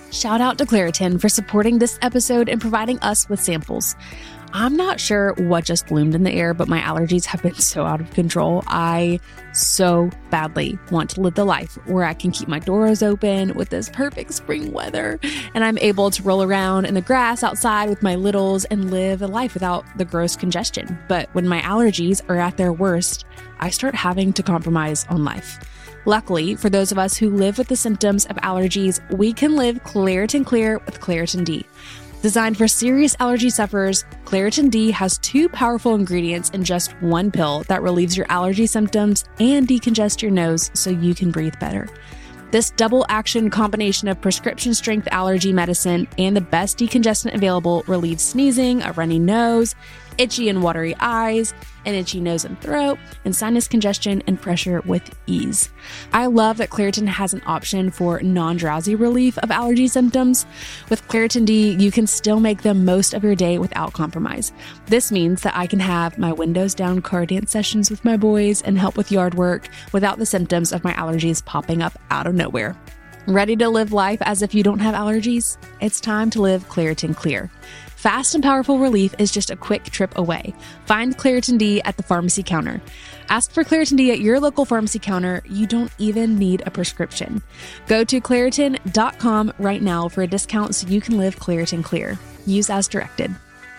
Shout out to Claritin for supporting this episode and providing us with samples. I'm not sure what just bloomed in the air, but my allergies have been so out of control. I so badly want to live the life where I can keep my doors open with this perfect spring weather, and I'm able to roll around in the grass outside with my littles and live a life without the gross congestion. But when my allergies are at their worst, I start having to compromise on life. Luckily, for those of us who live with the symptoms of allergies, we can live Claritin Clear with Claritin D. Designed for serious allergy sufferers, Claritin D has 2 powerful ingredients in just one pill that relieves your allergy symptoms and decongest your nose so you can breathe better. This double action combination of prescription strength allergy medicine and the best decongestant available relieves sneezing, a runny nose, itchy and watery eyes, an itchy nose and throat, and sinus congestion and pressure with ease. I love that Claritin has an option for non-drowsy relief of allergy symptoms. With Claritin D, you can still make the most of your day without compromise. This means that I can have my windows down car dance sessions with my boys and help with yard work without the symptoms of my allergies popping up out of nowhere. Ready to live life as if you don't have allergies? It's time to live Claritin Clear. Fast and powerful relief is just a quick trip away. Find Claritin D at the pharmacy counter. Ask for Claritin D at your local pharmacy counter. You don't even need a prescription. Go to Claritin.com right now for a discount so you can live Claritin Clear. Use as directed.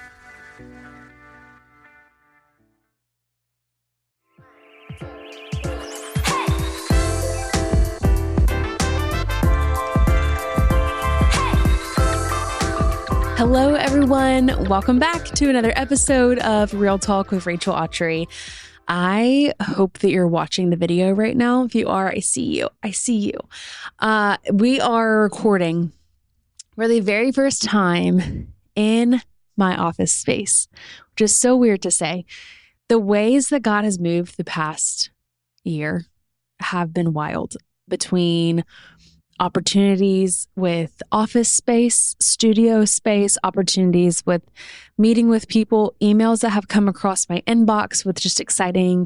Hello, everyone. Welcome back to another episode of Real Talk with Rachel Autry. I hope that you're watching the video right now. If you are, I see you. I see you. We are recording for the very first time in my office space, which is so weird to say. The ways that God has moved the past year have been wild, between opportunities with office space, studio space, opportunities with meeting with people, emails that have come across my inbox with just exciting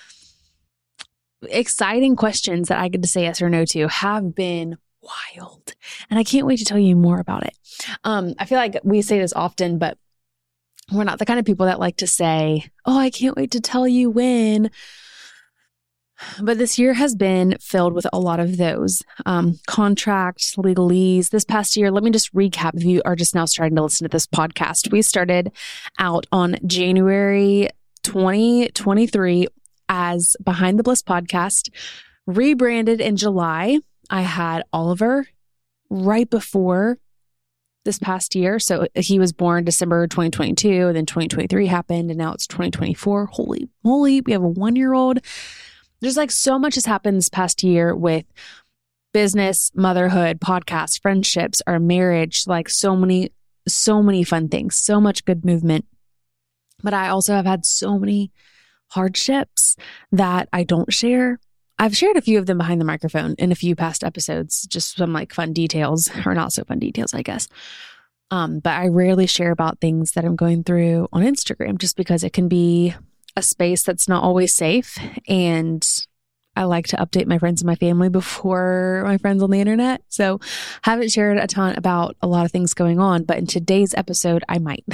questions that I get to say yes or no to have been wild. And I can't wait to tell you more about it. I feel like we say this often, but we're not the kind of people that like to say, oh, I can't wait to tell you when. But this year has been filled with a lot of those contracts, legalese. This past year, let me just recap if you are just now starting to listen to this podcast. We started out on January 2023 as Behind the Bliss Podcast, rebranded in July. I had Oliver right before this past year. So he was born December 2022, and then 2023 happened, and now it's 2024. Holy moly, we have a 1-year-old. There's like so much has happened this past year with business, motherhood, podcasts, friendships, our marriage, like so many fun things, so much good movement. But I also have had so many hardships that I don't share. I've shared a few of them behind the microphone in a few past episodes, just some like fun details, or not so fun details, I guess. But I rarely share about things that I'm going through on Instagram, just because it can be a space that's not always safe. And I like to update my friends and my family before my friends on the internet. So haven't shared a ton about a lot of things going on, but in today's episode, I might,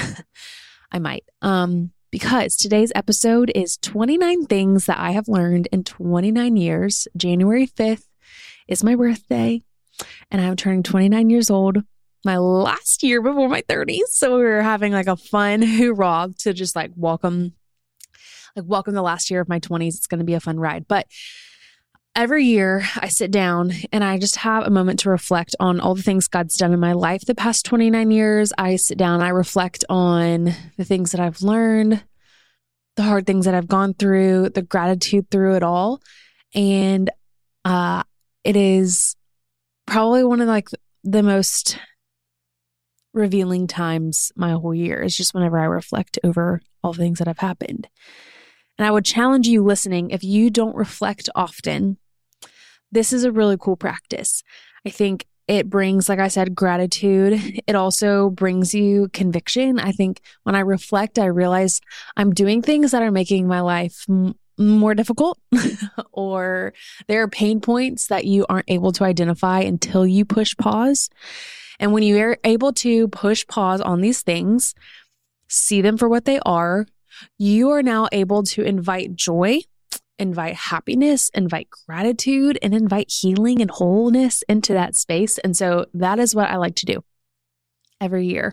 because today's episode is 29 things that I have learned in 29 years. January 5th is my birthday, and I'm turning 29 years old, my last year before my 30s. So we were having like a fun hoorah to just like welcome the last year of my 20s. It's going to be a fun ride. But every year I sit down and I just have a moment to reflect on all the things God's done in my life the past 29 years. I sit down, I reflect on the things that I've learned, the hard things that I've gone through, the gratitude through it all. And it is probably one of like the most revealing times my whole year, is just whenever I reflect over all the things that have happened. And I would challenge you listening, if you don't reflect often, this is a really cool practice. I think it brings, like I said, gratitude. It also brings you conviction. I think when I reflect, I realize I'm doing things that are making my life more difficult, or there are pain points that you aren't able to identify until you push pause. And when you are able to push pause on these things, see them for what they are, you are now able to invite joy, invite happiness, invite gratitude, and invite healing and wholeness into that space. And so that is what I like to do every year.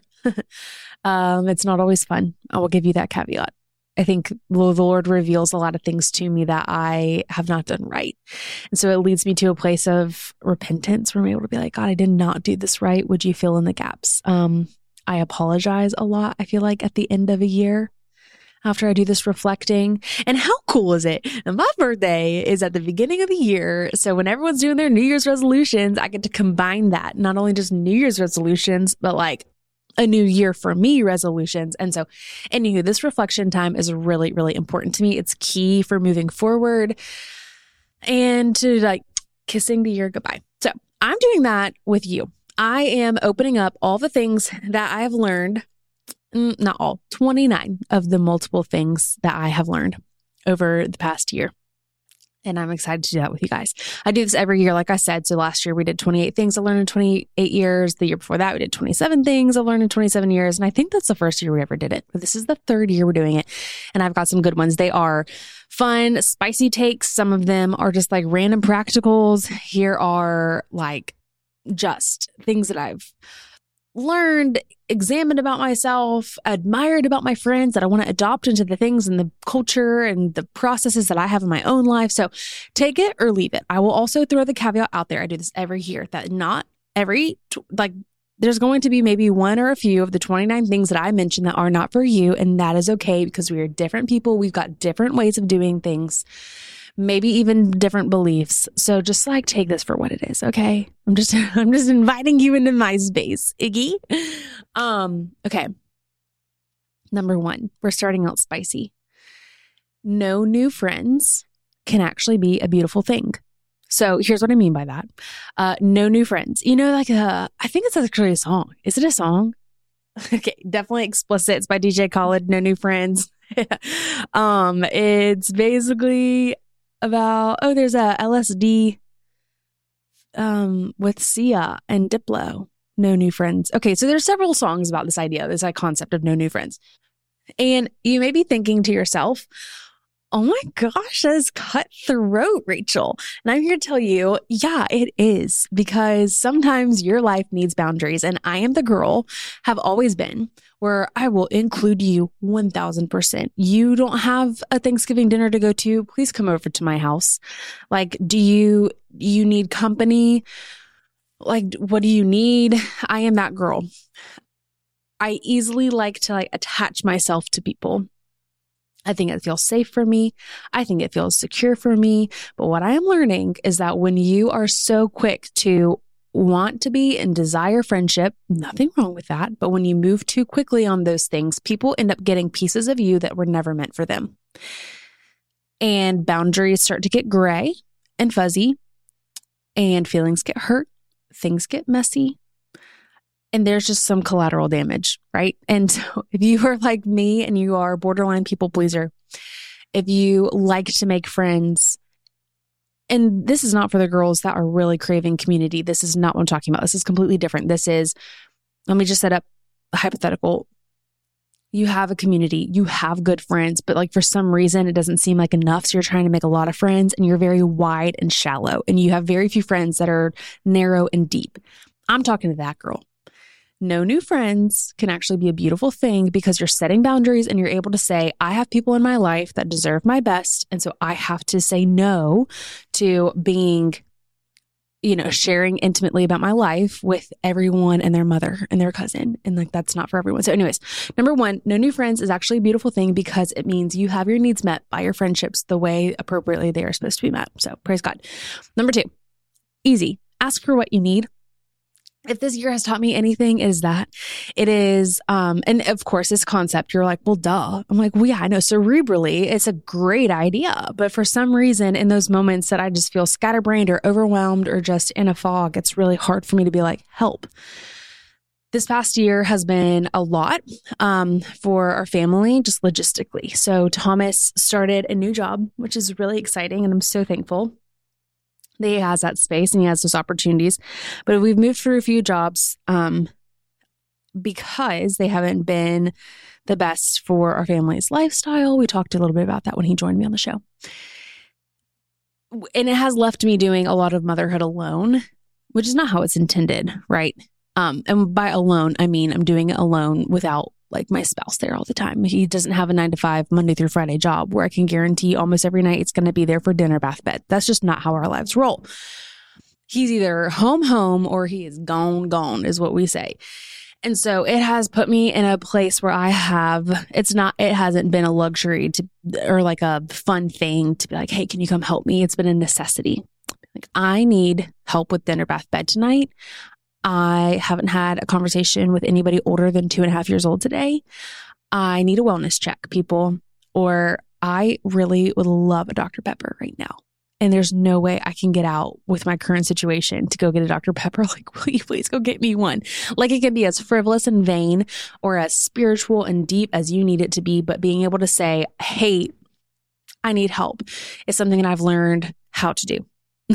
It's not always fun. I will give you that caveat. I think the Lord reveals a lot of things to me that I have not done right. And so it leads me to a place of repentance where I'm able to be like, God, I did not do this right. Would you fill in the gaps? I apologize a lot, I feel like, at the end of a year after I do this reflecting. And how cool is it? And my birthday is at the beginning of the year. So when everyone's doing their New Year's resolutions, I get to combine that, not only just New Year's resolutions, but like a new year for me resolutions. And so, anywho, this reflection time is really, really important to me. It's key for moving forward and to like kissing the year goodbye. So I'm doing that with you. I am opening up all the things that I have learned, not all, 29 of the multiple things that I have learned over the past year. And I'm excited to do that with you guys. I do this every year, like I said. So last year we did 28 things I learned in 28 years. The year before that, we did 27 things I learned in 27 years. And I think that's the first year we ever did it. But this is the third year we're doing it. And I've got some good ones. They are fun, spicy takes. Some of them are just like random practicals. Here are like just things that I've learned, examined about myself, admired about my friends that I want to adopt into the things and the culture and the processes that I have in my own life. So take it or leave it. I will also throw the caveat out there. I do this every year that not every, there's going to be maybe one or a few of the 29 things that I mentioned that are not for you. And that is okay because we are different people. We've got different ways of doing things, maybe even different beliefs. So just like take this for what it is. Okay. I'm just inviting you into my space. Iggy. Okay. Number 1, we're starting out spicy. No new friends can actually be a beautiful thing. So here's what I mean by that. No new friends, like, I think it's actually a song. Is it a song? Okay. Definitely explicit. It's by DJ Khaled. No new friends. It's basically about, there's a LSD with Sia and Diplo, No New Friends. Okay, so there's several songs about this idea, this concept of no new friends. And you may be thinking to yourself, oh my gosh, that is cutthroat, Rachel. And I'm here to tell you, yeah, it is, because sometimes your life needs boundaries. And I am the girl, have always been, where I will include you 1000%. You don't have a Thanksgiving dinner to go to, please come over to my house. Like, do you need company? Like, what do you need? I am that girl. I easily like to attach myself to people. I think it feels safe for me. I think it feels secure for me. But what I am learning is that when you are so quick to want to be and desire friendship, nothing wrong with that. But when you move too quickly on those things, people end up getting pieces of you that were never meant for them. And boundaries start to get gray and fuzzy, and feelings get hurt, things get messy. And there's just some collateral damage, right? And so if you are like me and you are a borderline people pleaser, if you like to make friends, and this is not for the girls that are really craving community. This is not what I'm talking about. This is completely different. This is, let me just set up a hypothetical. You have a community, you have good friends, but for some reason, it doesn't seem like enough. So you're trying to make a lot of friends and you're very wide and shallow and you have very few friends that are narrow and deep. I'm talking to that girl. No new friends can actually be a beautiful thing because you're setting boundaries and you're able to say, I have people in my life that deserve my best. And so I have to say no to being, sharing intimately about my life with everyone and their mother and their cousin. And that's not for everyone. So anyways, number 1, no new friends is actually a beautiful thing because it means you have your needs met by your friendships the way appropriately they are supposed to be met. So praise God. Number 2, easy. Ask for what you need. If this year has taught me anything, it is that. It is, and of course, this concept, you're like, well, duh. I'm like, well, yeah, I know. Cerebrally, it's a great idea. But for some reason, in those moments that I just feel scatterbrained or overwhelmed or just in a fog, it's really hard for me to be like, help. This past year has been a lot for our family, just logistically. So Thomas started a new job, which is really exciting, and I'm so thankful. that he has that space and he has those opportunities. But we've moved through a few jobs because they haven't been the best for our family's lifestyle. We talked a little bit about that when he joined me on the show. And it has left me doing a lot of motherhood alone, which is not how it's intended, right? And by alone, I mean I'm doing it alone without like my spouse there all the time. He doesn't have a 9-to-5 Monday through Friday job where I can guarantee almost every night it's going to be there for dinner, bath, bed. That's just not how our lives roll. He's either home, or he is gone is what we say. And so it has put me in a place where it hasn't been a luxury or like a fun thing to be like, hey, can you come help me? It's been a necessity. Like, I need help with dinner, bath, bed tonight. I haven't had a conversation with anybody older than 2.5 years old today. I need a wellness check, people, or I really would love a Dr. Pepper right now. And there's no way I can get out with my current situation to go get a Dr. Pepper. Like, will you please go get me one? Like, it can be as frivolous and vain or as spiritual and deep as you need it to be. But being able to say, hey, I need help is something that I've learned how to do.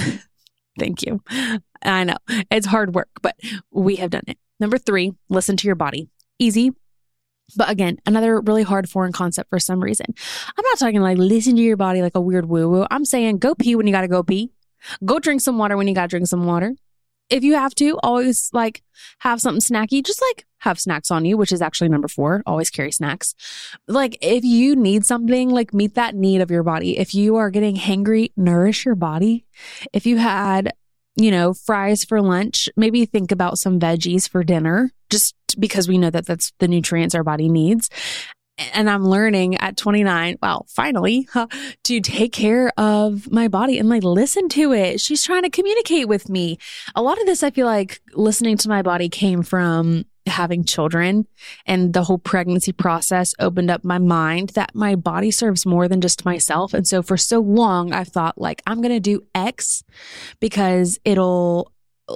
Thank you. I know it's hard work, but we have done it. Number 3, listen to your body. Easy. But again, another really hard foreign concept for some reason. I'm not talking like listen to your body like a weird woo-woo. I'm saying go pee when you got to go pee. Go drink some water when you got to drink some water. If you have to, always like have something snacky, just like have snacks on you, which is actually number 4. Always carry snacks. Like if you need something, like meet that need of your body. If you are getting hangry, nourish your body. If you had, fries for lunch, maybe think about some veggies for dinner, just because we know that that's the nutrients our body needs. And I'm learning at 29, finally, to take care of my body and like listen to it. She's trying to communicate with me. A lot of this, I feel like listening to my body came from having children, and the whole pregnancy process opened up my mind that my body serves more than just myself. And so for so long, I've thought like, I'm going to do X because it'll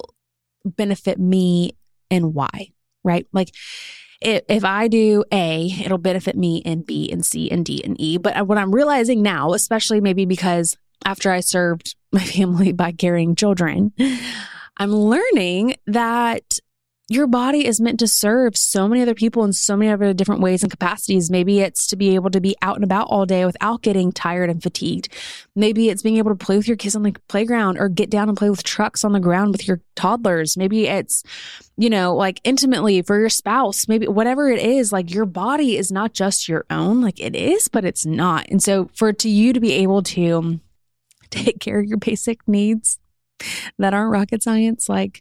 benefit me and Y, right? Like if I do A, it'll benefit me in B and C and D and E. But what I'm realizing now, especially maybe because after I served my family by carrying children, I'm learning that your body is meant to serve so many other people in so many other different ways and capacities. Maybe it's to be able to be out and about all day without getting tired and fatigued. Maybe it's being able to play with your kids on the playground or get down and play with trucks on the ground with your toddlers. Maybe it's, like intimately for your spouse, maybe whatever it is, like your body is not just your own, like it is, but it's not. And so you to be able to take care of your basic needs that aren't rocket science, like,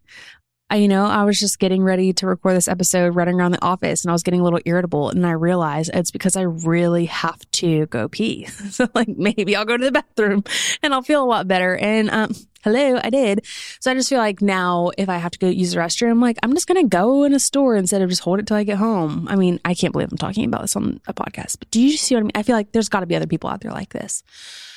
I was just getting ready to record this episode running around the office and I was getting a little irritable, and I realized it's because I really have to go pee. So like maybe I'll go to the bathroom and I'll feel a lot better. And hello, I did. So I just feel like now if I have to go use the restroom, like I'm just going to go in a store instead of just hold it till I get home. I mean, I can't believe I'm talking about this on a podcast, but do you see what I mean? I feel like there's got to be other people out there like this.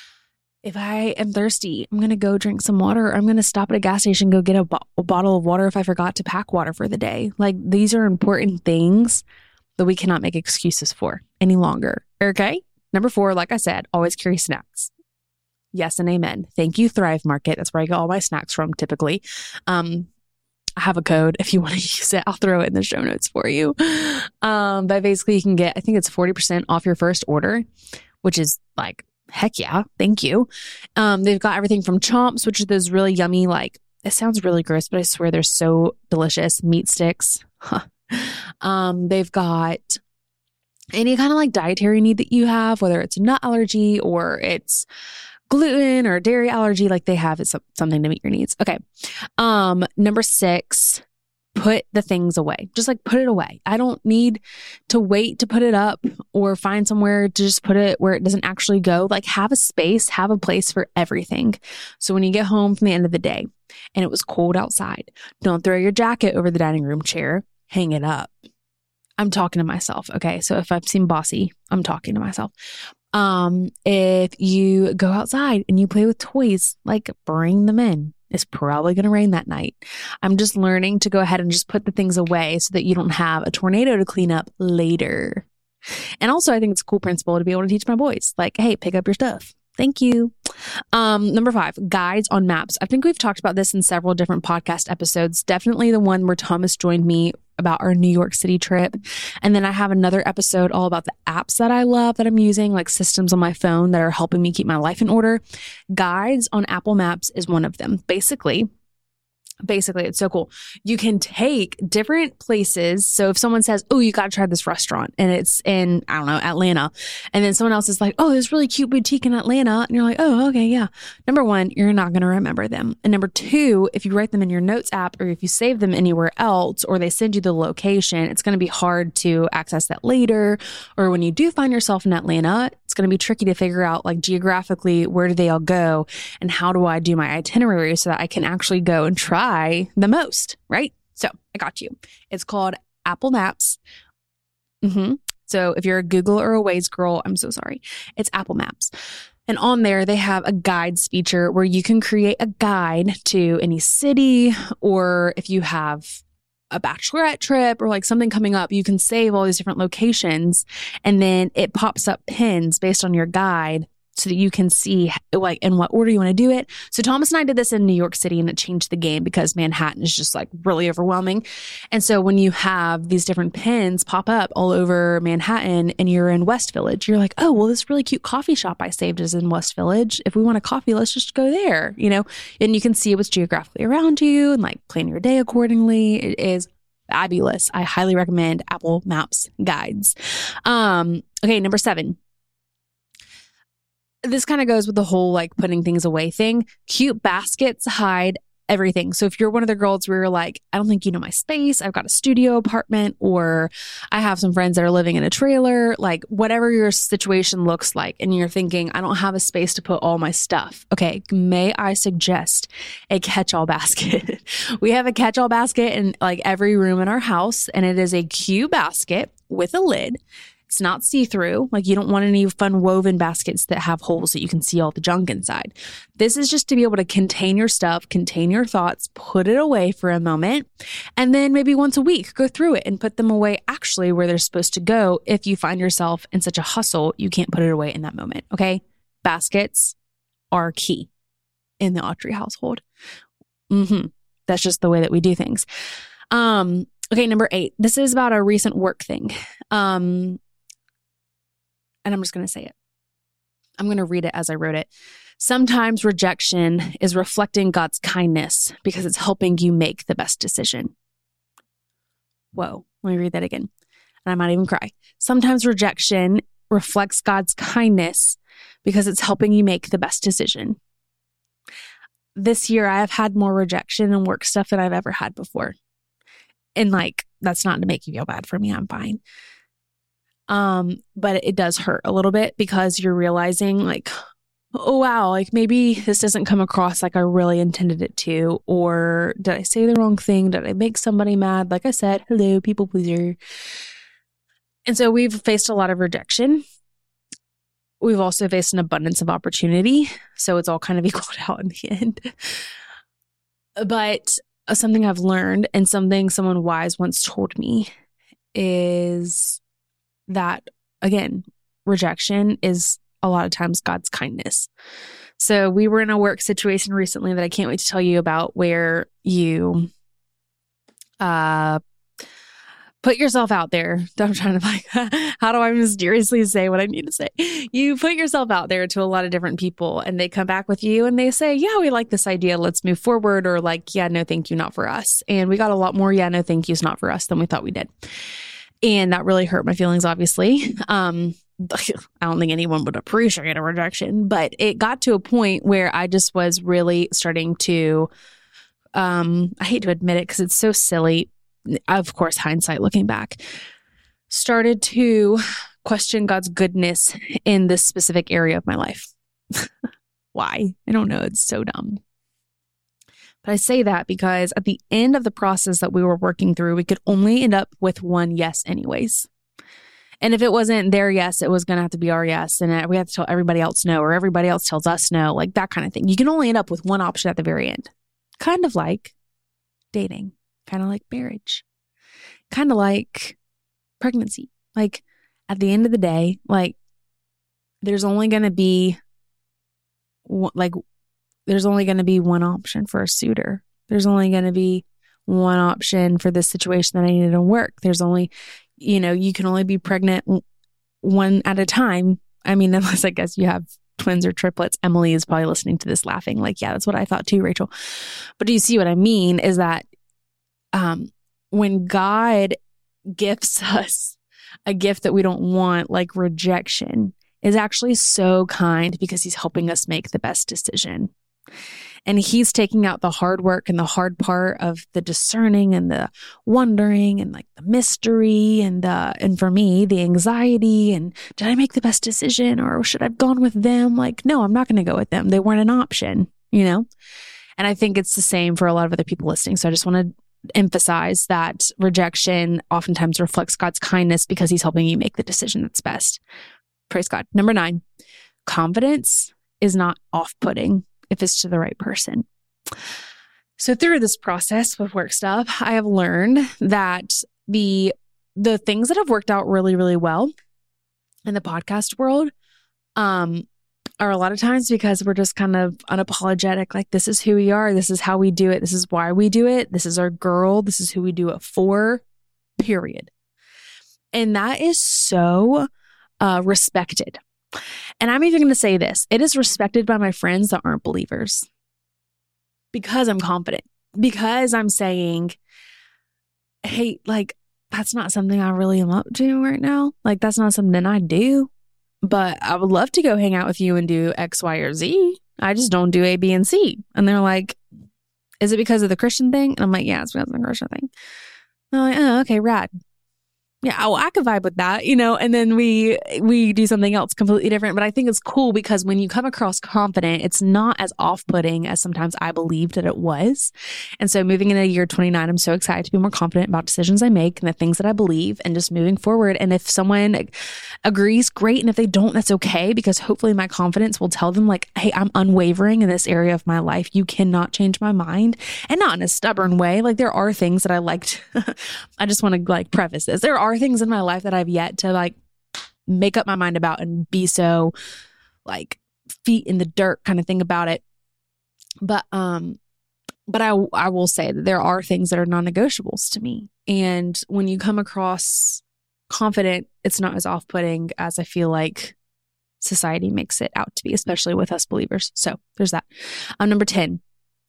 If I am thirsty, I'm going to go drink some water. I'm going to stop at a gas station, go get a bottle of water if I forgot to pack water for the day. Like these are important things that we cannot make excuses for any longer. Okay. Number 4, like I said, always carry snacks. Yes and amen. Thank you, Thrive Market. That's where I get all my snacks from typically. I have a code if you want to use it. I'll throw it in the show notes for you. But basically you can get, I think it's 40% off your first order, which is like, heck yeah. Thank you. They've got everything from Chomps, which are those really yummy, like, it sounds really gross, but I swear they're so delicious. Meat sticks. They've got any kind of like dietary need that you have, whether it's a nut allergy or it's gluten or dairy allergy, like they have it's something to meet your needs. Okay. Number 6, put the things away. Just like put it away. I don't need to wait to put it up or find somewhere to just put it where it doesn't actually go. Like have a space, have a place for everything. So when you get home from the end of the day and it was cold outside, don't throw your jacket over the dining room chair, hang it up. I'm talking to myself. Okay. So if I've seen bossy, I'm talking to myself. If you go outside and you play with toys, like bring them in. It's probably going to rain that night. I'm just learning to go ahead and just put the things away so that you don't have a tornado to clean up later. And also, I think it's a cool principle to be able to teach my boys, like, hey, pick up your stuff. Thank you. Number 5, guides on maps. I think we've talked about this in several different podcast episodes. Definitely the one where Thomas joined me about our New York City trip. And then I have another episode all about the apps that I love that I'm using, like systems on my phone that are helping me keep my life in order. Guides on Apple Maps is one of them. Basically, it's so cool. You can take different places. So if someone says, oh, you got to try this restaurant and it's in, I don't know, Atlanta. And then someone else is like, oh, this really cute boutique in Atlanta. And you're like, oh, okay, yeah. Number 1, you're not going to remember them. And number 2, if you write them in your notes app or if you save them anywhere else or they send you the location, it's going to be hard to access that later. Or when you do find yourself in Atlanta, it's going to be tricky to figure out like geographically, where do they all go and how do I do my itinerary so that I can actually go and try the most, right? So I got you. It's called Apple Maps. So if you're a Google or a Waze girl, I'm so sorry. It's Apple Maps. And on there, they have a guides feature where you can create a guide to any city, or if you have a bachelorette trip or like something coming up, you can save all these different locations and then it pops up pins based on your guide so that you can see like in what order you want to do it. So Thomas and I did this in New York City and it changed the game because Manhattan is just like really overwhelming. And so when you have these different pins pop up all over Manhattan and you're in West Village, you're like, oh, well, this really cute coffee shop I saved is in West Village. If we want a coffee, let's just go there, you know, and you can see what's geographically around you and like plan your day accordingly. It is fabulous. I highly recommend Apple Maps guides. Okay, number 7. This kind of goes with the whole like putting things away thing. Cute baskets hide everything. So if you're one of the girls where you're like, I don't think you know my space, I've got a studio apartment, or I have some friends that are living in a trailer, like whatever your situation looks like, and you're thinking, I don't have a space to put all my stuff. Okay, may I suggest a catch-all basket? We have a catch-all basket in like every room in our house, and it is a cute basket with a lid. It's not see-through. Like you don't want any fun woven baskets that have holes that you can see all the junk inside. This is just to be able to contain your stuff, contain your thoughts, put it away for a moment, and then maybe once a week, go through it and put them away actually where they're supposed to go if you find yourself in such a hustle, you can't put it away in that moment, okay? Baskets are key in the Autry household. That's just the way that we do things. Okay, number 8. This is about a recent work thing. And I'm just going to say it. I'm going to read it as I wrote it. Sometimes rejection is reflecting God's kindness because it's helping you make the best decision. Whoa, let me read that again. And I might even cry. Sometimes rejection reflects God's kindness because it's helping you make the best decision. This year, I have had more rejection and work stuff than I've ever had before. And like, that's not to make you feel bad for me. I'm fine. But it does hurt a little bit because you're realizing like, oh, wow, like maybe this doesn't come across like I really intended it to, or did I say the wrong thing? Did I make somebody mad? Like I said, hello, people pleaser. And so we've faced a lot of rejection. We've also faced an abundance of opportunity. So it's all kind of equaled out in the end. But something I've learned and something someone wise once told me is that, again, rejection is a lot of times God's kindness. So we were in a work situation recently that I can't wait to tell you about where you put yourself out there. I'm trying to like, how do I mysteriously say what I need to say? You put yourself out there to a lot of different people and they come back with you and they say, yeah, we like this idea. Let's move forward. Or like, yeah, no, thank you, not for us. And we got a lot more, yeah, no, thank yous, not for us than we thought we did. And that really hurt my feelings, obviously. I don't think anyone would appreciate a rejection, but it got to a point where I just was really starting to, I hate to admit it because it's so silly. Of course, hindsight looking back, started to question God's goodness in this specific area of my life. Why? I don't know. It's so dumb. But I say that because at the end of the process that we were working through, we could only end up with one yes anyways. And if it wasn't their yes, it was going to have to be our yes. And we have to tell everybody else no, or everybody else tells us no, like that kind of thing. You can only end up with one option at the very end. Kind of like dating, kind of like marriage, kind of like pregnancy. Like at the end of the day, like there's only going to be like, there's only going to be one option for a suitor. There's only going to be one option for this situation that I needed to work. There's only, you can only be pregnant one at a time. I mean, unless I guess you have twins or triplets. Emily is probably listening to this laughing like, yeah, that's what I thought too, Rachel. But do you see what I mean is that when God gifts us a gift that we don't want, like rejection, is actually so kind because he's helping us make the best decision. And he's taking out the hard work and the hard part of the discerning and the wondering and like the mystery and for me, the anxiety and did I make the best decision or should I have gone with them? Like, no, I'm not going to go with them. They weren't an option, And I think it's the same for a lot of other people listening. So I just want to emphasize that rejection oftentimes reflects God's kindness because he's helping you make the decision that's best. Praise God. Number 9, confidence is not off-putting if it's to the right person. So through this process with work stuff, I have learned that the things that have worked out really, really well in the podcast world are a lot of times because we're just kind of unapologetic. Like, this is who we are. This is how we do it. This is why we do it. This is our girl. This is who we do it for, period. And that is so respected. And I'm even going to say this. It is respected by my friends that aren't believers because I'm confident, because I'm saying, hey, like, that's not something I really am up to right now. Like, that's not something I do, but I would love to go hang out with you and do X, Y, or Z. I just don't do A, B, and C. And they're like, is it because of the Christian thing? And I'm like, yeah, it's because of the Christian thing. And I'm like, oh, okay, rad. Yeah, I could vibe with that, and then we do something else completely different. But I think it's cool because when you come across confident, it's not as off-putting as sometimes I believed that it was. And so moving into year 29, I'm so excited to be more confident about decisions I make and the things that I believe and just moving forward. And if someone agrees, great. And if they don't, that's okay, because hopefully my confidence will tell them like, hey, I'm unwavering in this area of my life. You cannot change my mind, and not in a stubborn way. Like, there are things that I liked. I just want to preface this. There are things in my life that I've yet to make up my mind about and be so feet in the dirt kind of thing about it. But I will say that there are things that are non-negotiables to me. And when you come across confident, it's not as off-putting as I feel like society makes it out to be, especially with us believers. So there's that. Number 10,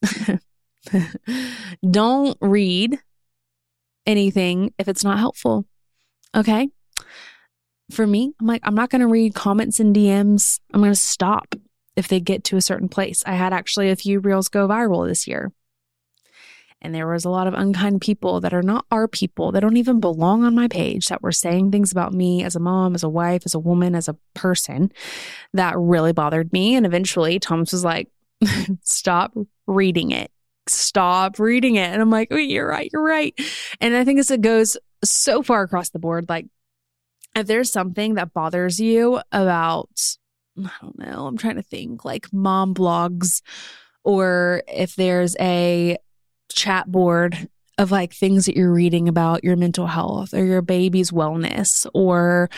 don't read anything if it's not helpful. Okay. For me, I'm not going to read comments and DMs. I'm going to stop if they get to a certain place. I had actually a few reels go viral this year. And there was a lot of unkind people that are not our people, that don't even belong on my page, that were saying things about me as a mom, as a wife, as a woman, as a person that really bothered me. And eventually Thomas was like, stop reading it. Stop reading it. And I'm like, oh, you're right. And I think it goes so far across the board. Like, if there's something that bothers you about, I don't know, I'm trying to think, like mom blogs, or if there's a chat board of things that you're reading about your mental health or your baby's wellness, or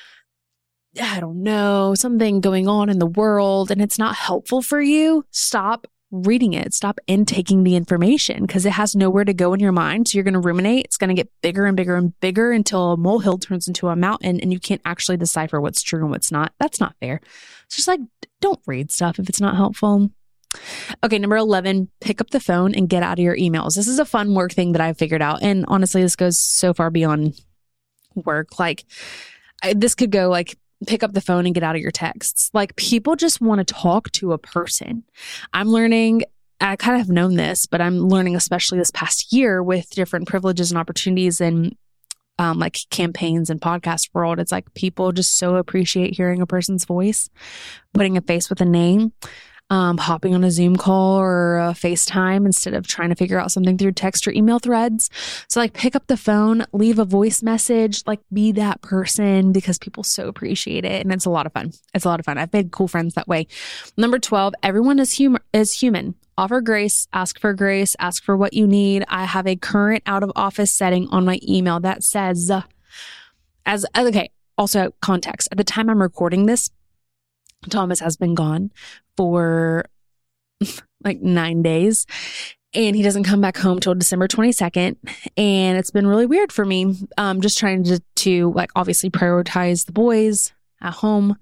I don't know, something going on in the world and it's not helpful for you, stop reading it. Stop intaking the information, because it has nowhere to go in your mind. So you're going to ruminate. It's going to get bigger and bigger and bigger until a molehill turns into a mountain and you can't actually decipher what's true and what's not. That's not fair. It's just don't read stuff if it's not helpful. Okay, number 11, pick up the phone and get out of your emails. This is a fun work thing that I've figured out. And honestly, this goes so far beyond work. This could go pick up the phone and get out of your texts. People just want to talk to a person. I'm learning, I kind of have known this, but I'm learning, especially this past year with different privileges and opportunities and campaigns and podcast world. It's people just so appreciate hearing a person's voice, putting a face with a name, hopping on a Zoom call or a FaceTime instead of trying to figure out something through text or email threads. So pick up the phone, leave a voice message, be that person, because people so appreciate it. And it's a lot of fun. I've made cool friends that way. Number 12, everyone is human. Offer grace, ask for what you need. I have a current out of office setting on my email that says, also context. At the time I'm recording this, Thomas has been gone for like 9 days, and he doesn't come back home till December 22nd. And it's been really weird for me. Just trying to like obviously prioritize the boys at home.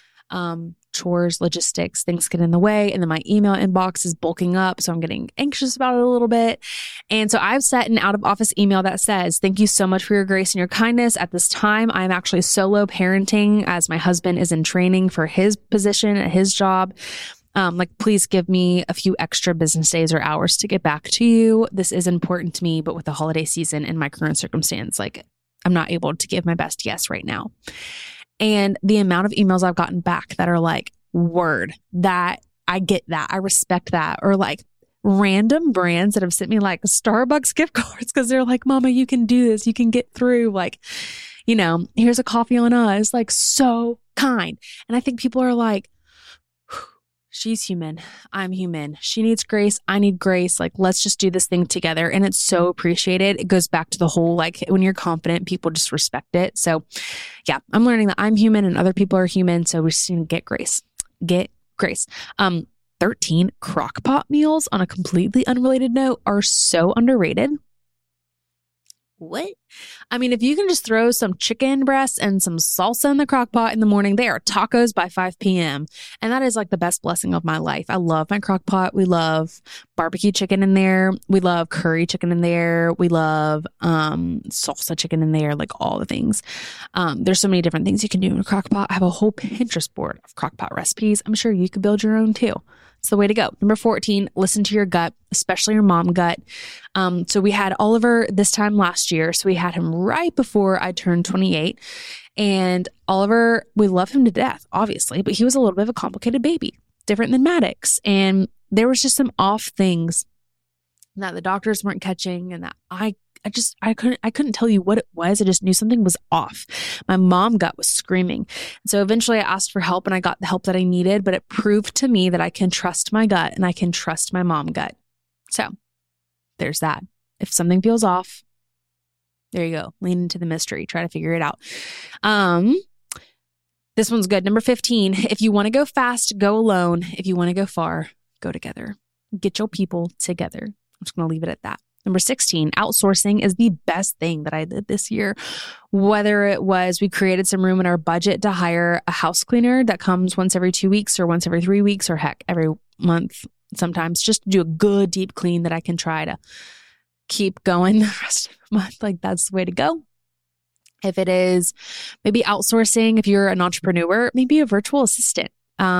Chores, logistics, things get in the way. And then my email inbox is bulking up. So I'm getting anxious about it a little bit. And so I've set an out of office email that says, thank you so much for your grace and your kindness. At this time, I'm actually solo parenting as my husband is in training for his position at his job. Please give me a few extra business days or hours to get back to you. This is important to me, but with the holiday season and my current circumstance, like I'm not able to give my best yes right now. And the amount of emails I've gotten back that are like, word, that I get that. I respect that. Or like random brands that have sent me like Starbucks gift cards because they're like, Mama, you can do this. You can get through. Like, here's a coffee on us. Like so kind. And I think people are like, she's human. I'm human. She needs grace. I need grace. Like, let's just do this thing together. And it's so appreciated. It goes back to the whole, like, when you're confident, people just respect it. So yeah, I'm learning that I'm human and other people are human. So we just need to get grace. Get grace. 13 crock pot meals on a completely unrelated note are so underrated. What? I mean, if you can just throw some chicken breasts and some salsa in the crock pot in the morning, they are tacos by 5 p.m. And that is like the best blessing of my life. I love my crock pot. We love barbecue chicken in there. We love curry chicken in there. We love salsa chicken in there, like all the things. There's so many different things you can do in a crock pot. I have a whole Pinterest board of crock pot recipes. I'm sure you could build your own too. It's the way to go. Number 14, listen to your gut, especially your mom gut. So we had Oliver this time last year. So we had him right before I turned 28. And Oliver, we love him to death, obviously, but he was a little bit of a complicated baby, different than Maddox. And there was just some off things that the doctors weren't catching and that I couldn't tell you what it was. I just knew something was off. My mom gut was screaming. So eventually I asked for help and I got the help that I needed, but it proved to me that I can trust my gut and I can trust my mom gut. So there's that. If something feels off, there you go. Lean into the mystery. Try to figure it out. This one's good. Number 15, if you want to go fast, go alone. If you want to go far, go together. Get your people together. I'm just going to leave it at that. Number 16, outsourcing is the best thing that I did this year. Whether it was we created some room in our budget to hire a house cleaner that comes once every 2 weeks or once every 3 weeks or heck, every month sometimes, just to do a good deep clean that I can try to keep going the rest of the month. Like that's the way to go. If it is maybe outsourcing, if you're an entrepreneur, maybe a virtual assistant.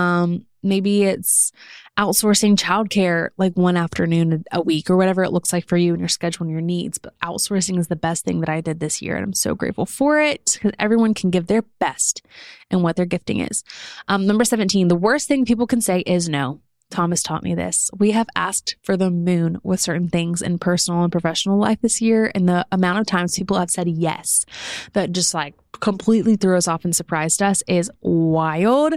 Maybe it's outsourcing childcare like one afternoon a week or whatever it looks like for you and your schedule and your needs. But outsourcing is the best thing that I did this year. And I'm so grateful for it because everyone can give their best in what their gifting is. Number 17, the worst thing people can say is no. Thomas taught me this. We have asked for the moon with certain things in personal and professional life this year. And the amount of times people have said yes, that just like completely threw us off and surprised us is wild.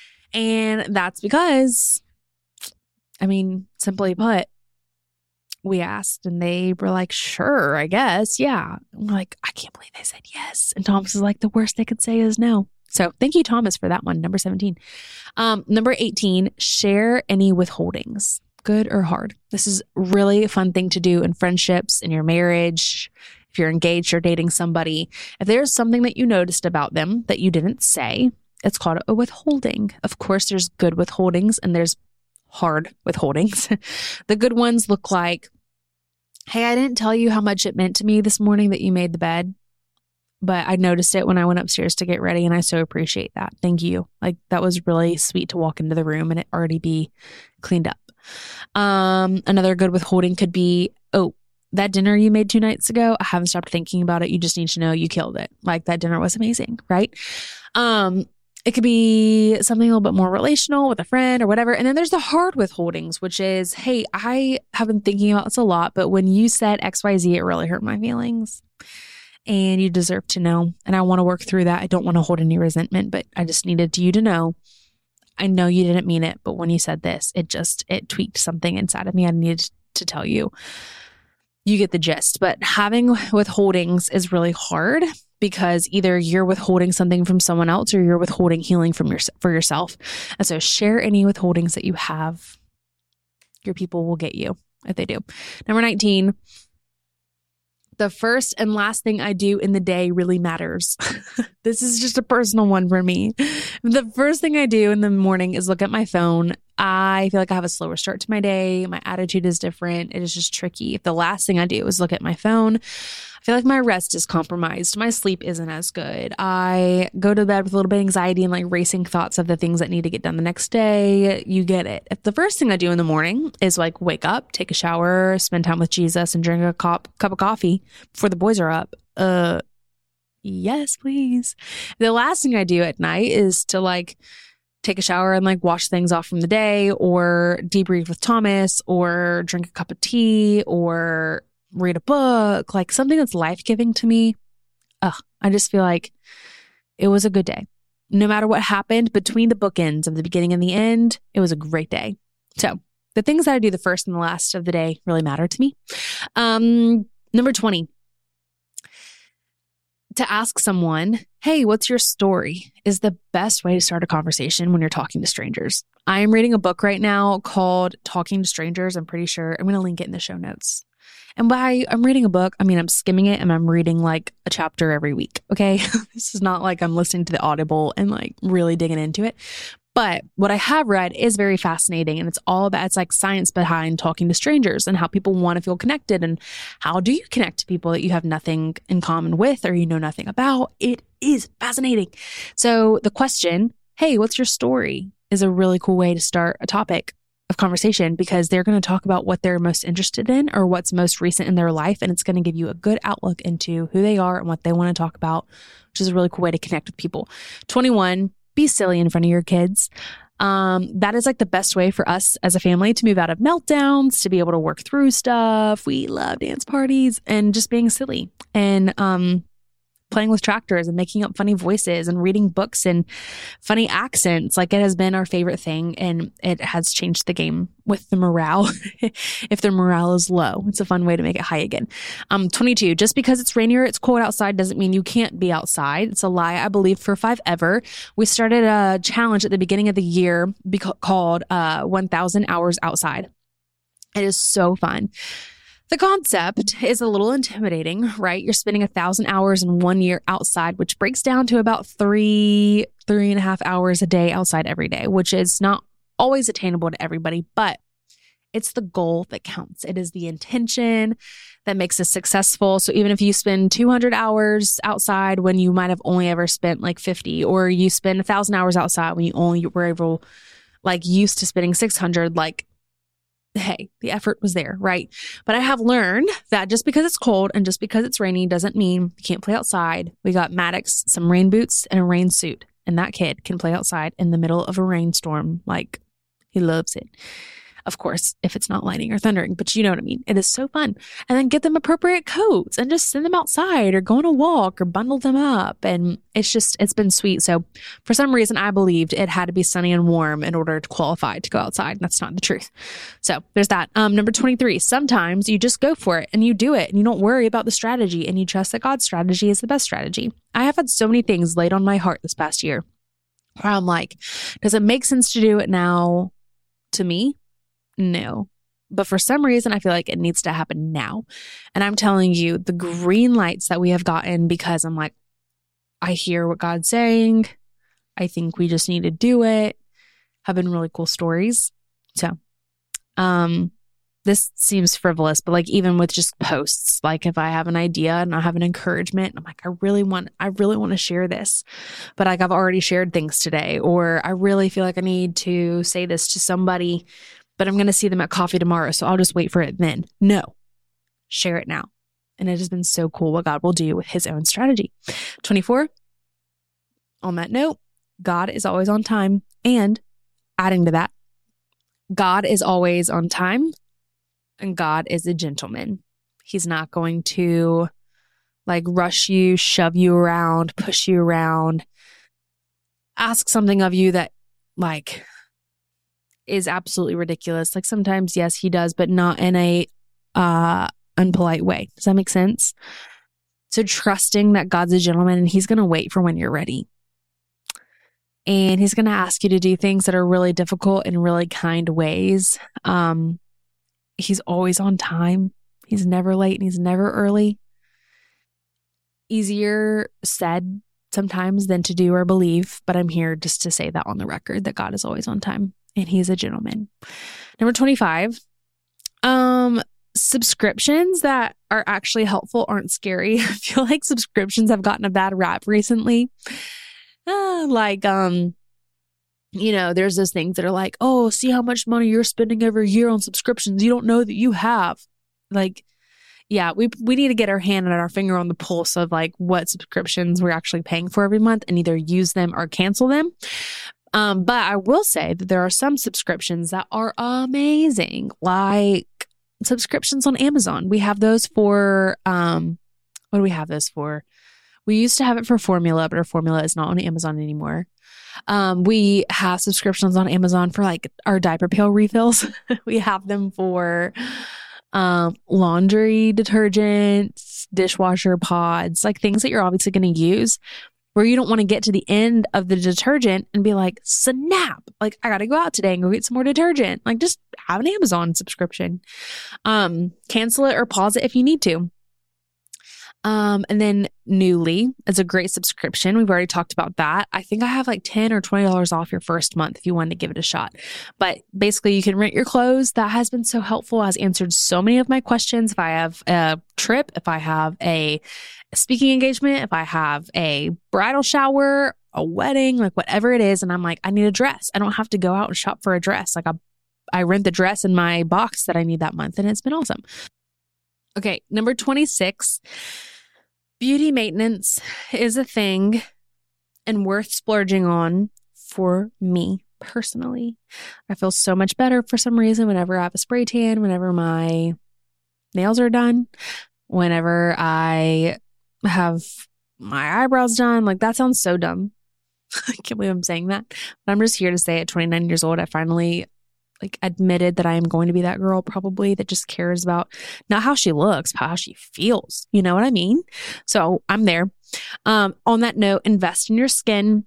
And that's because, I mean, simply put, we asked and they were like, sure, I guess. Yeah. And we're like, I can't believe they said yes. And Thomas is like, the worst they could say is no. So thank you, Thomas, for that one. Number 17. Number 18, share any withholdings, good or hard. This is really a fun thing to do in friendships, in your marriage, if you're engaged or dating somebody. If there's something that you noticed about them that you didn't say, it's called a withholding. Of course, there's good withholdings and there's hard withholdings. The good ones look like, hey, I didn't tell you how much it meant to me this morning that you made the bed, but I noticed it when I went upstairs to get ready and I so appreciate that. Thank you. Like that was really sweet to walk into the room and it already be cleaned up. Another good withholding could be, oh, that dinner you made 2 nights ago, I haven't stopped thinking about it. You just need to know you killed it. Like that dinner was amazing, right? It could be something a little bit more relational with a friend or whatever. And then there's the hard withholdings, which is, hey, I have been thinking about this a lot, but when you said XYZ, it really hurt my feelings and you deserve to know. And I want to work through that. I don't want to hold any resentment, but I just needed you to know. I know you didn't mean it, but when you said this, it tweaked something inside of me. I needed to tell you. You get the gist, but having withholdings is really hard. because either you're withholding something from someone else or you're withholding healing for yourself. And so share any withholdings that you have. Your people will get you if they do. Number 19, the first and last thing I do in the day really matters. This is just a personal one for me. The first thing I do in the morning is look at my phone. I feel like I have a slower start to my day. My attitude is different. It is just tricky. If the last thing I do is look at my phone, I feel like my rest is compromised. My sleep isn't as good. I go to bed with a little bit of anxiety and like racing thoughts of the things that need to get done the next day. You get it. If the first thing I do in the morning is like wake up, take a shower, spend time with Jesus, and drink a cup of coffee before the boys are up, yes, please. The last thing I do at night is to like take a shower and like wash things off from the day, or debrief with Thomas, or drink a cup of tea, or read a book, like something that's life-giving to me. I just feel like it was a good day. No matter what happened between the bookends of the beginning and the end, it was a great day. So the things that I do the first and the last of the day really matter to me. Number 20, to ask someone, hey, what's your story, is the best way to start a conversation when you're talking to strangers. I am reading a book right now called Talking to Strangers. I'm pretty sure I'm going to link it in the show notes. And by I'm reading a book, I mean, I'm skimming it and I'm reading like a chapter every week. Okay. This is not like I'm listening to the Audible and like really digging into it. But what I have read is very fascinating, and it's like science behind talking to strangers and how people want to feel connected, and how do you connect to people that you have nothing in common with or you know nothing about. It is fascinating. So the question, hey, what's your story, is a really cool way to start a topic of conversation, because they're going to talk about what they're most interested in or what's most recent in their life. And it's going to give you a good outlook into who they are and what they want to talk about, which is a really cool way to connect with people. 21, be silly in front of your kids. That is like the best way for us as a family to move out of meltdowns, to be able to work through stuff. We love dance parties and just being silly and, playing with tractors and making up funny voices and reading books and funny accents. Like, it has been our favorite thing, and it has changed the game with the morale. If the morale is low, it's a fun way to make it high again. 22, just because it's rainy or it's cold outside doesn't mean you can't be outside. It's a lie, I believe, for 5EVER. We started a challenge at the beginning of the year called 1,000 Hours Outside. It is so fun. The concept is a little intimidating, right? You're spending 1,000 hours in 1 year outside, which breaks down to about 3.5 hours a day outside every day, which is not always attainable to everybody, but it's the goal that counts. It is the intention that makes us successful. So even if you spend 200 hours outside when you might have only ever spent like 50, or you spend 1,000 hours outside when you only were able, like, used to spending 600, like, hey, the effort was there, right? But I have learned that just because it's cold and just because it's rainy doesn't mean you can't play outside. We got Maddox some rain boots and a rain suit, and that kid can play outside in the middle of a rainstorm. Like, he loves it. Of course, if it's not lightning or thundering, but you know what I mean. It is so fun. And then get them appropriate coats and just send them outside or go on a walk or bundle them up. And it's been sweet. So for some reason, I believed it had to be sunny and warm in order to qualify to go outside. And that's not the truth. So there's that. Number 23, sometimes you just go for it and you do it and you don't worry about the strategy and you trust that God's strategy is the best strategy. I have had so many things laid on my heart this past year where I'm like, does it make sense to do it now to me? No. But for some reason, I feel like it needs to happen now. And I'm telling you, the green lights that we have gotten, because I'm like, I hear what God's saying. I think we just need to do it, have been really cool stories. So, this seems frivolous, but like, even with just posts, like if I have an idea and I have an encouragement, I'm like, I really want to share this, but like, I've already shared things today, or I really feel like I need to say this to somebody, but I'm going to see them at coffee tomorrow, so I'll just wait for it then. No, share it now. And it has been so cool what God will do with his own strategy. 24, on that note, God is always on time. And adding to that, God is always on time, and God is a gentleman. He's not going to like rush you, shove you around, push you around, ask something of you that like is absolutely ridiculous. Like, sometimes, yes, he does, but not in a unpolite way. Does that make sense? So trusting that God's a gentleman and he's going to wait for when you're ready. And he's going to ask you to do things that are really difficult in really kind ways. He's always on time. He's never late and he's never early. Easier said sometimes than to do or believe, but I'm here just to say that on the record that God is always on time and he's a gentleman. Number 25, subscriptions that are actually helpful aren't scary. I feel like subscriptions have gotten a bad rap recently. There's those things that are like, oh, see how much money you're spending every year on subscriptions. You don't know that you have. Like, yeah, we need to get our hand and our finger on the pulse of like what subscriptions we're actually paying for every month and either use them or cancel them. But I will say that there are some subscriptions that are amazing, like subscriptions on Amazon. We have those for, what do we have those for? We used to have it for formula, but our formula is not on Amazon anymore. We have subscriptions on Amazon for like our diaper pail refills. We have them for laundry detergents, dishwasher pods, like things that you're obviously going to use where you don't want to get to the end of the detergent and be like, snap, like I got to go out today and go get some more detergent. Like just have an Amazon subscription. Cancel it or pause it if you need to. And then Newly is a great subscription. We've already talked about that. I think I have like $10 or $20 off your first month if you wanted to give it a shot. But basically you can rent your clothes. That has been so helpful. Has answered so many of my questions. If I have a trip, if I have a speaking engagement, if I have a bridal shower, a wedding, like whatever it is. And I'm like, I need a dress. I don't have to go out and shop for a dress. Like I rent the dress in my box that I need that month. And it's been awesome. Okay. Number 26. Beauty maintenance is a thing and worth splurging on for me personally. I feel so much better for some reason whenever I have a spray tan, whenever my nails are done, whenever I have my eyebrows done. Like that sounds so dumb. I can't believe I'm saying that. But I'm just here to say at 29 years old, I finally admitted that I am going to be that girl probably that just cares about not how she looks, but how she feels. You know what I mean? So I'm there. On that note, invest in your skin.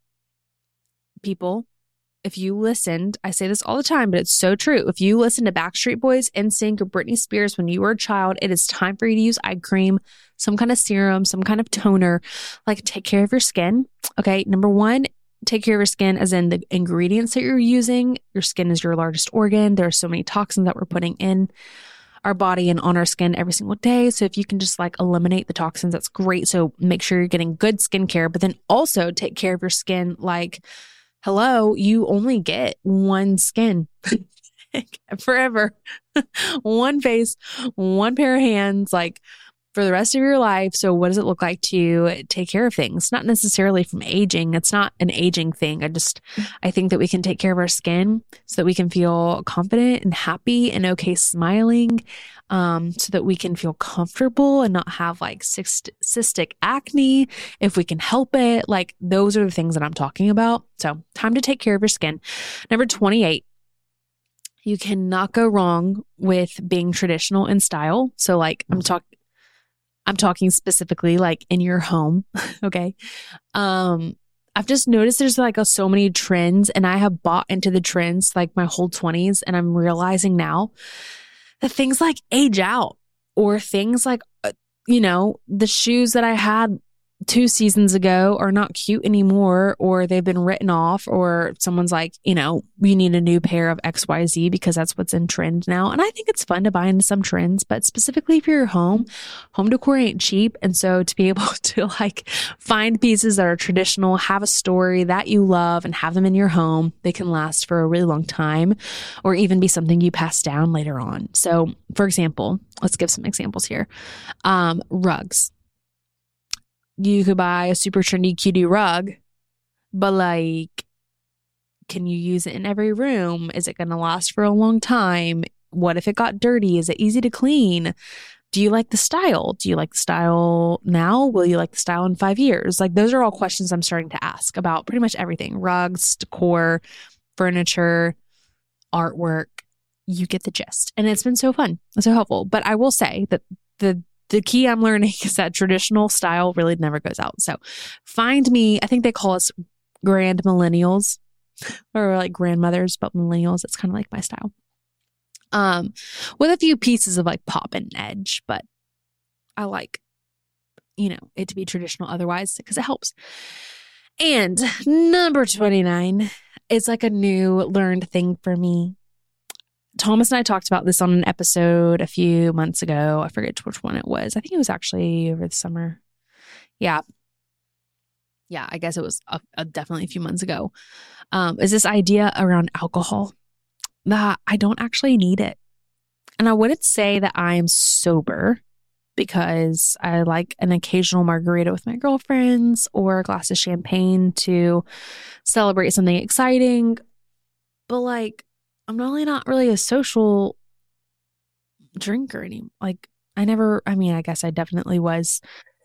People, if you listened, I say this all the time, but it's so true. If you listen to Backstreet Boys, NSYNC, or Britney Spears when you were a child, it is time for you to use eye cream, some kind of serum, some kind of toner. Like take care of your skin. Okay. Number one, take care of your skin as in the ingredients that you're using. Your skin is your largest organ. There are so many toxins that we're putting in our body and on our skin every single day. So if you can just eliminate the toxins, that's great. So make sure you're getting good skincare, but then also take care of your skin. Like, hello, you only get one skin forever, one face, one pair of hands, for the rest of your life. So what does it look like to take care of things? Not necessarily from aging. It's not an aging thing. I think that we can take care of our skin so that we can feel confident and happy and okay smiling, so that we can feel comfortable and not have cystic acne if we can help it. Those are the things that I'm talking about. So time to take care of your skin. Number 28. You cannot go wrong with being traditional in style. So I'm talking specifically in your home. Okay. I've just noticed there's so many trends, and I have bought into the trends my whole 20s. And I'm realizing now that things age out, or things the shoes that I had 2 seasons ago are not cute anymore, or they've been written off, or someone's you need a new pair of XYZ because that's what's in trend now. And I think it's fun to buy into some trends, but specifically for your home decor ain't cheap. And so to be able to find pieces that are traditional, have a story that you love, and have them in your home, they can last for a really long time, or even be something you pass down later on. So for example, let's give some examples here. Rugs. You could buy a super trendy cutie rug, but can you use it in every room? Is it going to last for a long time? What if it got dirty? Is it easy to clean? Do you like the style? Do you like the style now? Will you like the style in 5 years? Those are all questions I'm starting to ask about pretty much everything. Rugs, decor, furniture, artwork. You get the gist. And it's been so fun. It's so helpful. But I will say that the the key I'm learning is that traditional style really never goes out. So find me, I think they call us grand millennials or like grandmothers, but millennials. It's kind of like my style. With a few pieces of like pop and edge, but I like, it to be traditional otherwise because it helps. And number 29 is like a new learned thing for me. Thomas and I talked about this on an episode a few months ago. I forget which one it was. I think it was actually over the summer. Yeah. Yeah, I guess it was definitely a few months ago. Is this idea around alcohol that I don't actually need it. And I wouldn't say that I am sober because I like an occasional margarita with my girlfriends or a glass of champagne to celebrate something exciting. But like, I'm not really a social drinker anymore. Like I guess I definitely was.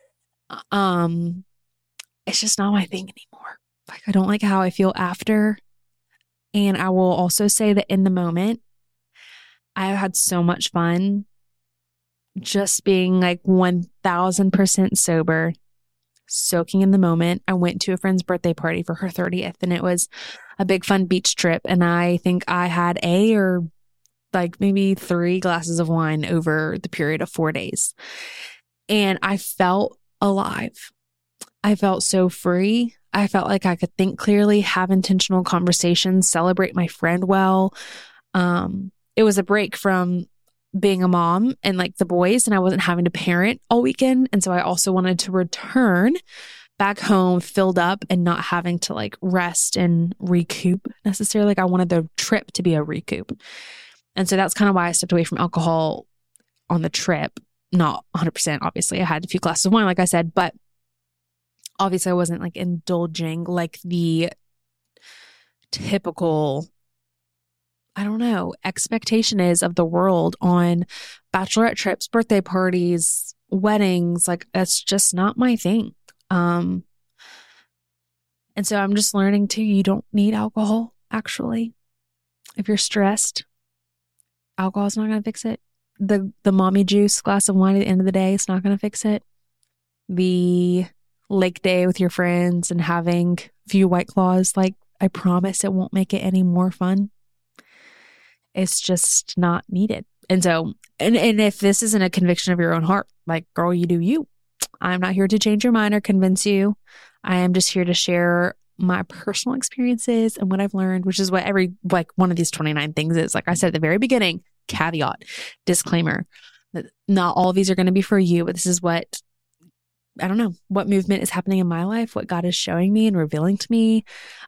It's just not my thing anymore. Like, I don't like how I feel after. And I will also say that in the moment, I've had so much fun just being like 1000% sober, soaking in the moment. I went to a friend's birthday party for her 30th and it was a big fun beach trip. And I think I had maybe 3 glasses of wine over the period of 4 days. And I felt alive. I felt so free. I felt like I could think clearly, have intentional conversations, celebrate my friend well. It was a break from being a mom and like the boys, and I wasn't having to parent all weekend. And so I also wanted to return back home filled up and not having to like rest and recoup necessarily. Like I wanted the trip to be a recoup. And so that's kind of why I stepped away from alcohol on the trip. Not 100%, obviously. I had a few glasses of wine, like I said, but obviously I wasn't like indulging like the typical, expectation is of the world on bachelorette trips, birthday parties, weddings. Like that's just not my thing. And so I'm just learning too, you don't need alcohol actually. If you're stressed, alcohol is not going to fix it. The mommy juice glass of wine at the end of the day, it's not going to fix it. The lake day with your friends and having a few White Claws, like I promise it won't make it any more fun. It's just not needed. And so, and if this isn't a conviction of your own heart, like girl, you do you. I'm not here to change your mind or convince you. I am just here to share my personal experiences and what I've learned, which is what every, like one of these 29 things is. Like I said at the very beginning, caveat, disclaimer, that not all of these are going to be for you, but this is what movement is happening in my life, what God is showing me and revealing to me.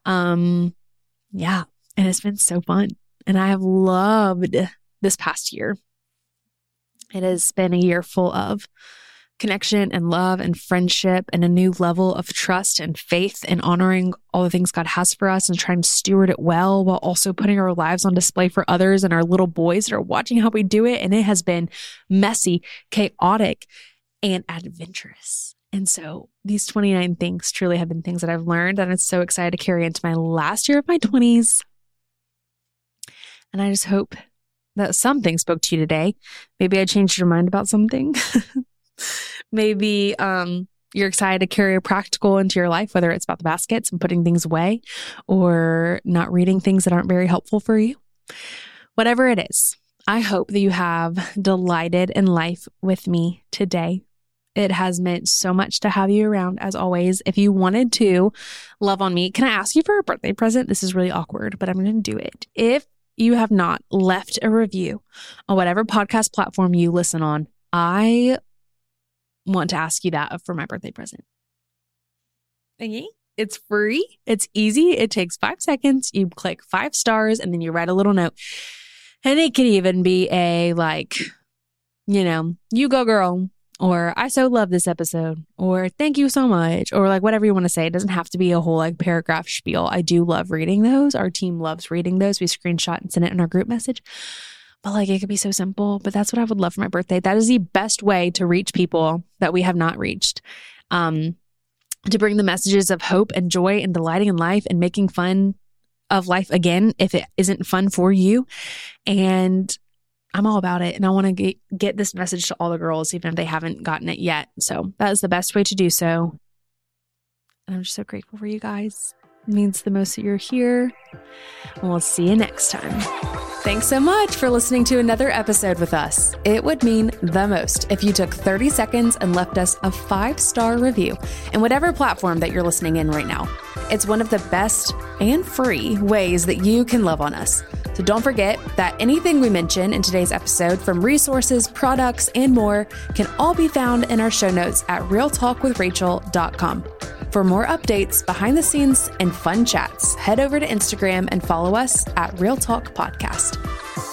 Yeah. And it's been so fun. And I have loved this past year. It has been a year full of connection and love and friendship and a new level of trust and faith and honoring all the things God has for us and trying to steward it well while also putting our lives on display for others and our little boys that are watching how we do it. And it has been messy, chaotic, and adventurous. And so these 29 things truly have been things that I've learned, and I'm so excited to carry into my last year of my 20s. And I just hope that something spoke to you today. Maybe I changed your mind about something. Maybe you're excited to carry a practical into your life, whether it's about the baskets and putting things away or not reading things that aren't very helpful for you. Whatever it is, I hope that you have delighted in life with me today. It has meant so much to have you around, as always. If you wanted to love on me, can I ask you for a birthday present? This is really awkward, but I'm going to do it. If you have not left a review on whatever podcast platform you listen on, I want to ask you that for my birthday present. Okay? It's free. It's easy. It takes 5 seconds. You click 5 stars and then you write a little note. And it could even be a you go girl, or I so love this episode, or thank you so much, or like whatever you want to say. It doesn't have to be a whole like paragraph spiel. I do love reading those. Our team loves reading those. We screenshot and send it in our group message. But like it could be so simple, but that's what I would love for my birthday. That is the best way to reach people that we have not reached. To bring the messages of hope and joy and delighting in life and making fun of life again if it isn't fun for you. And I'm all about it. And I want to get this message to all the girls, even if they haven't gotten it yet. So that is the best way to do so. And I'm just so grateful for you guys. It means the most that you're here. And we'll see you next time. Thanks so much for listening to another episode with us. It would mean the most if you took 30 seconds and left us a 5-star review in whatever platform that you're listening in right now. It's one of the best and free ways that you can love on us. So don't forget that anything we mention in today's episode, from resources, products, and more, can all be found in our show notes at realtalkwithrachel.com. For more updates, behind the scenes, and fun chats, head over to Instagram and follow us at Real Talk Podcast.